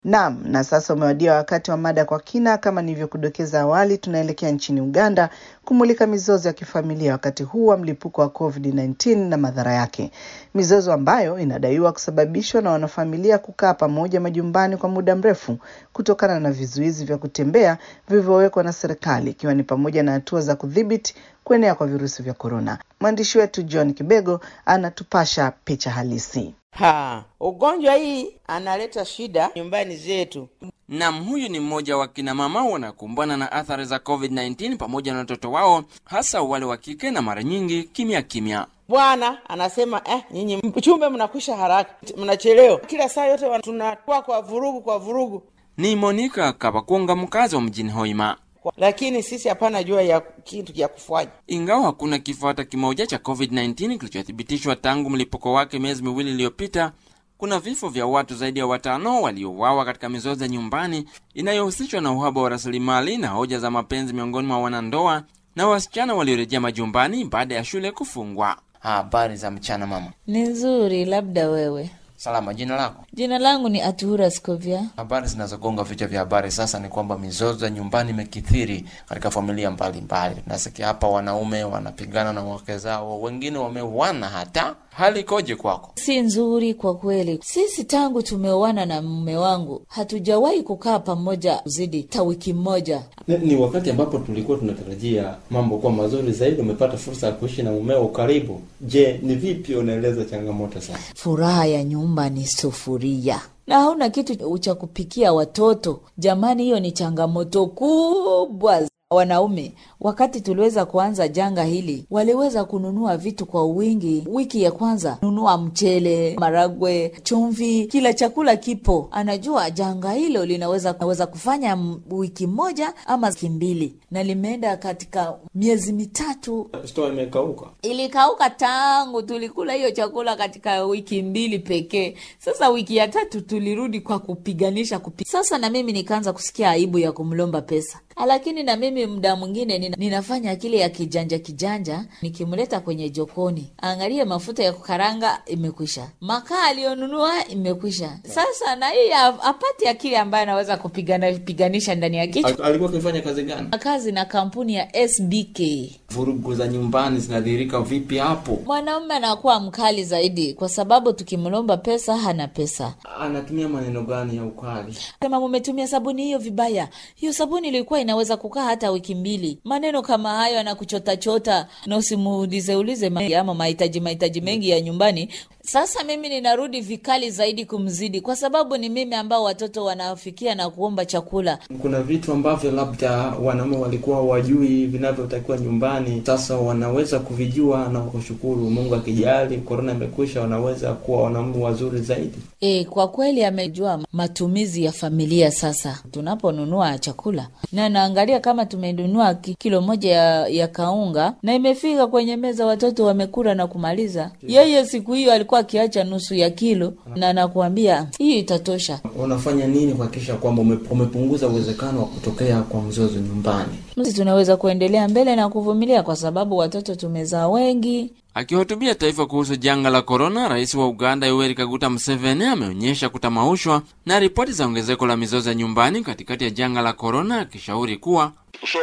Naam, na sasa umewadia wakati wa mada kwa kina. Kama nilivyokudokeza awali, tunaelekea nchini Uganda kumulika mizozo ya kifamilia wakati huu wa mlipuko wa COVID-19 na madhara yake. Mizozo ambayo inadaiwa kusababishwa na wanafamilia kukaa pamoja majumbani kwa muda mrefu kutokana na vizuizi vya kutembea vilivyowekwa na serikali, ikiwa ni pamoja na hatua za kudhibiti kuenea kwa virusi vya korona. Mwandishi wetu John Kibego anatupasha picha halisi. Ugonjwa hii analeta shida nyumbani zetu. Naam, huyu ni mmoja wa kina mama wanakumbana na athari za COVID-19 pamoja na watoto wao, hasa wale wa kike, na mara nyingi kimya. Bwana anasema nyinyi mchumbe mnakwisha haraka, mnachelewa. Kila saa yote tunakuwa kwa vurugu. Ni Monica Kabakunga, mkazi wa mjini Hoima. Lakini sisi hapana jua ya kitu ya kufanya. Ingawa hakuna kifo hata kimoja cha COVID-19 kilichothibitishwa tangu mlipuko wake miezi miwili iliyopita, kuna vifo vya watu zaidi ya 5 waliouawa katika mizozo nyumbani inayohusishwa na uhaba wa rasilimali na hoja za mapenzi miongoni mwa wanandoa na wasichana waliorejea majumbani baada ya shule kufungwa. Habari za mchana mama. Ni nzuri, labda wewe. Salama, jina lako? Jina langu ni Atuhura Skovia. Habari zinazogonga vichwa vya habari sasa ni kwamba mizozo nyumbani imekithiri katika familia mbalimbali. Nasikia hapa wanaume wanapigana na wake zao, wengine wameuana hata. Hali ikoje kwako? Si nzuri kwa kweli. Sisi tangu tumeoana na mume wangu hatujawahi kukaa pamoja uzidi ta wiki moja. Ni wakati ambapo tulikuwa tunatarajia mambo kuwa mazuri zaidi. Umepata fursa ya kuishi na mumeo karibu. Je, ni vipi unaeleza changamoto sasa? Furaha ya nyumba ni sufuria na hauna kitu cha kupikia watoto. Jamani, hiyo ni changamoto kubwa. Wanaume wakati tuliweza kuanza janga hili waliweza kununua vitu kwa wingi. Wiki ya kwanza nunua mchele, maragwe, chumvi, kila chakula kipo. Anajua janga hilo linaweza kufanya wiki moja ama wiki mbili, na limeenda katika miezi 3. Store imekauka. Ilikauka tangu tulikula hiyo chakula katika wiki 2 pekee. Sasa wiki ya 3 tulirudi kwa kupiganisha. Sasa na mimi nikaanza kusikia aibu ya kumlomba pesa. Lakini na mimi muda mwingine ninafanya kile ya kijanja, nikimleta kwenye jokoni. Angalia, mafuta ya kukaranga imekwisha, makaa alionunua imekwisha. Sasa na hii apati akili ambaye anaweza kupiganisha ndani ya kichwa. Alikuwa akifanya kazi gani? Kazi na kampuni ya SBK. Vurugu za nyumbani zinadhihirika vipi hapo? Mwanaume anakuwa mkali zaidi kwa sababu tukimlomba pesa hana pesa. Anatumia maneno gani ya ukali? Kama mumetumia sabuni hiyo vibaya, hiyo sabuni ilikuwa inaweza kukaa hata wiki 2. Maneno kama hayo anakuchota na usimuulize ama mahitaji mengi ya nyumbani. Sasa mimi ninarudi vikali zaidi kumzidi kwa sababu ni mimi ambao watoto wanafikia na kuomba chakula. Kuna vitu ambavyo labda wanaume walikuwa wajui vinavyotakiwa nyumbani, sasa wanaweza kuvijua na kushukuru Mungu. Akijali corona imekwisha, wanaweza kuwa wanaume wazuri zaidi. Kwa kweli amejua matumizi ya familia. Sasa tunaponunua chakula na naangalia kama tumenunua kilo 1 ya kaunga na imefika kwenye meza, watoto wamekula na kumaliza. Yeye siku hiyo alikuwa akiacha nusu ya kilo, na nakuambia hii itatosha. Unafanya nini kuhakikisha kwamba umepunguza uwezekano wa kutokea kwa mzozo nyumbani? Sisi tunaweza kuendelea mbele na kuvumilia kwa sababu watoto tumezaa wengi. Akihutubia taifa kuhusu janga la corona, Rais wa Uganda Yoweri Kaguta Museveni ameonyesha kutamaushwa na ripoti za ongezeko la mizozo nyumbani katikati ya janga la corona, akishauri kuwa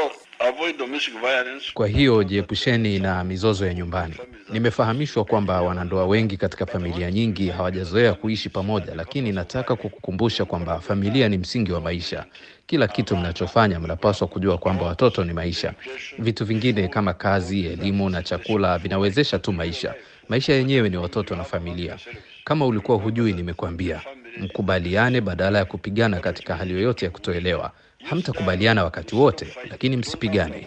kwa hiyo jiepusheni na mizozo ya nyumbani. Nimefahamishwa kwamba wanandoa wengi katika familia nyingi hawajazoea kuishi pamoja, lakini nataka kukukumbusha kwamba familia ni msingi wa maisha. Kila kitu mnachofanya mnapaswa kujua kwamba watoto ni maisha. Vitu vingine kama kazi, elimu na chakula vinawezesha tu maisha. Maisha yenyewe ni watoto na familia. Kama ulikuwa hujui, nimekuambia. Mkubaliane badala ya kupigana katika hali yoyote ya kutoelewa. Hamtakubaliana wakati wote, lakini msipigane.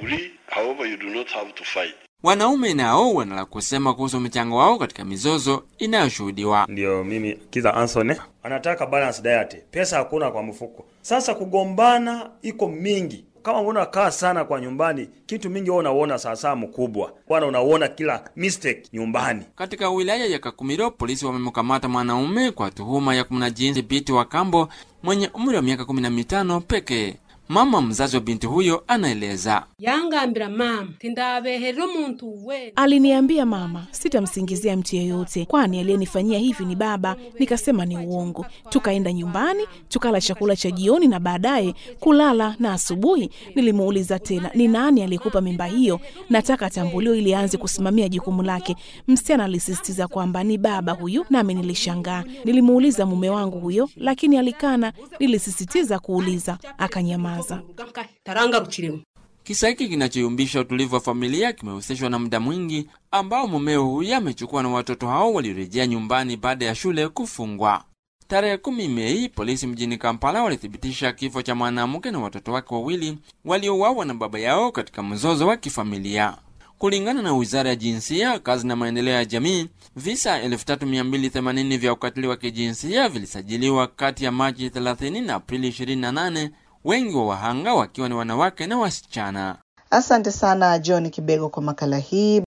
Wanaume nao wanala kusema kuhusu mchango wao katika mizozo inayoshuhudiwa. Ndio mimi Kiza Anthony. Anataka balance diet. Pesa hakuna kwa mfuko. Sasa kugombana iko mingi. Kama unakaa sana kwa nyumbani, kitu mingi wewe unaona sasa mkubwa. Bwana unaona kila mistake nyumbani. Katika wilaya ya Kakumiro, polisi wamemkamata mwanaume kwa tuhuma ya kumnajisi binti wa kambo mwenye umri wa miaka 15 pekee. Mama mzazi wa binti huyo anaeleza. Yangambira mama tindabehera umuntu we. Aliniambia mama, sitamsingizia mtu yeyote, kwani aliyenifanyia hivi ni baba. Nikasema ni uongo. Tukaenda nyumbani, tukala chakula cha jioni na baadaye kulala, na asubuhi nilimuuliza tena, ni nani aliyekupa mimba hiyo? Nataka tambulio ili aanze kusimamia jukumu lake. Msichana alisisitiza kwamba ni baba huyu, nami nilishangaa. Nilimuuliza mume wangu huyo, lakini alikana. Nilisisitiza kuuliza, akanyamaza. Kisa hiki kinachoyumbisha utulivu wa familia kimehusishwa na muda mwingi ambao mumeo huyu amechukua na watoto hao waliorejea nyumbani baada ya shule kufungwa. Tarehe 10 Mei, polisi mjini Kampala walithibitisha kifo cha mwanamke na watoto wake wawili waliouawa na baba yao katika mzozo wa kifamilia. Kulingana na Wizara ya Jinsia, Kazi na Maendeleo ya Jamii, visa 3280 vya ukatili wa kijinsia vilisajiliwa kati ya Machi 30 na Aprili 28, wengi wa wahanga wakiwa ni wanawake na wasichana. Asante sana John Kibego kwa makala hii.